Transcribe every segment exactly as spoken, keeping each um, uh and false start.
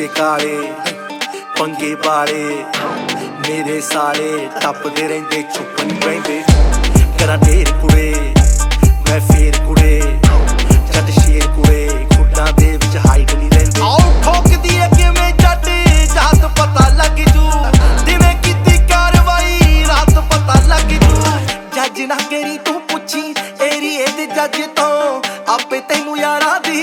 शीशे काले पंगे वाले मेरे साले टपदे रहिंदे चुप नहीं बहिंदे करा ढेर कुड़े मैं फेर कुड़े जट शेर कुड़े खुड्डां दे विच हाइट नहीं रहिंदे आओ ठोकदी है किवें जट जात पता लग जू दिने कीती कार्रवाई रात पता लग जू जज ना करी तू पुछी एरिए दे जज तो आपे तैनू यारां दी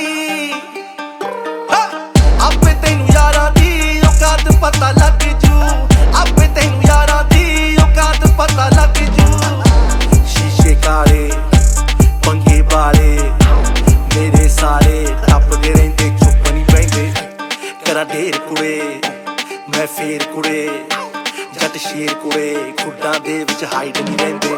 आपे तैनू यारां दी औकात पता लग जू आपे तैनू यारां दी औकात पता लग जू शीशे काले पंगे वाले मेरे सारे टपदे रहिंदे चुप नहीं बहिंदे करा ढेर कुड़े मैं फेर कुड़े जट शेर कुड़े खुड्डां दे विच हाइट नहीं रहिंदे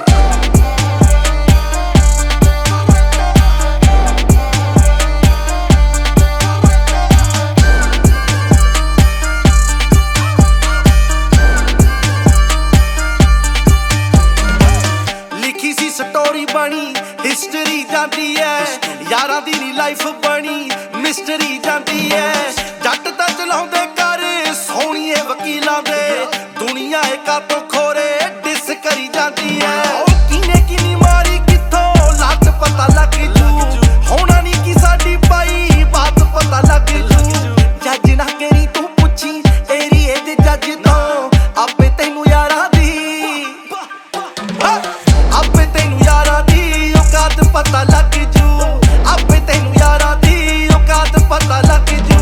स्टोरी बनी हिस्टरी जाती है यारां दी नी लाइफ बनी मिस्टरी जाती है जट तां चलाउंदे कर सोहणीए वकीलां दे दुनिया एका तो खोरे डिस करी जाती है किने किनी मारी किथों लट पता लग जू होना नी की साडी पाई बात पता लग जू जज ना करी तू पुछी एरिए दे जज तो आपे तैनू यारां दी आपे तैनू यारां दी औकात पता लग जू आपे तैनू यारां दी औकात पता लग जू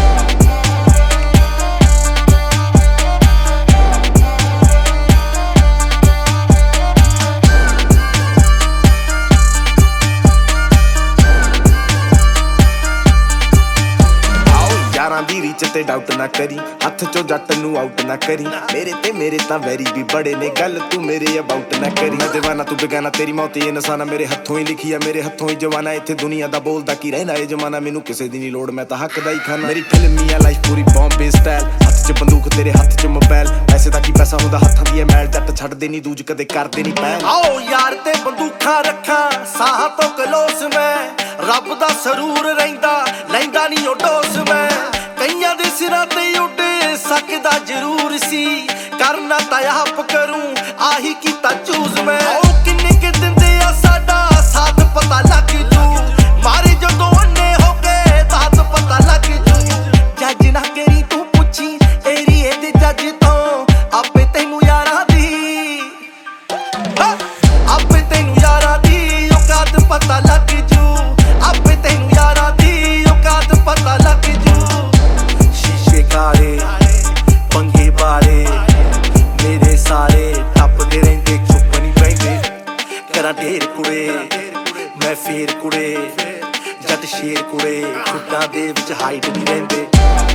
यारां दी रीच ते डाउट ना करी हथ चो जट नू आउट ना करी मेरे ते मेरे तां वैरी भी बड़े ने गल तू मेरे अबाउट ना करी मैं दीवाना तू बेगाना तेरी मौत ये निशाना मेरे हथों ही लिखी है मेरे हथों ही जवाना इत्थे दुनिया दा बोलदा की रहना ए जमाना मैनू किसे दी नी लोड़ मैं तां हक दा ही खाना मेरी फिल्मी आ लाइफ पूरी बॉम्बे स्टाइल हथ च बंदूक तेरे हथ च मोबाइल पैसे दा की पैसा हुंदा हत्थां दी मैल जट छड्डदे नी दूज कदे करदे नी पैल आओ यार ते बंदूखां रखां साहां तो कलोस मैं रब दा सरूर रहिंदा लैंदा नी ओ डोस मैं कईयां दे सिरां ते उड़ सकदा जरूर सी करना तां आप करूं आही कीता चूज मैं ओ किन्ने के दिंदे आ साडा साथ पता लग जू मारे जदों अन्ने हो गए दात पता लग जू जज ना करी तू पुछी एरिए दे जज तो आपे तैनू यारां दी आपे तैनू यारां दी औकात पता लग जू आपे तैनू यारां दी औकात पता लग जू शीशे काले पंगे वाले मेरे सारे टपदे रहिंदे चुप नहीं बहिंदे करा ढेर कुड़े मैं फेर कुड़े जट शेर कुड़े खुड्डां दे विच हाइट नहीं रहिंदे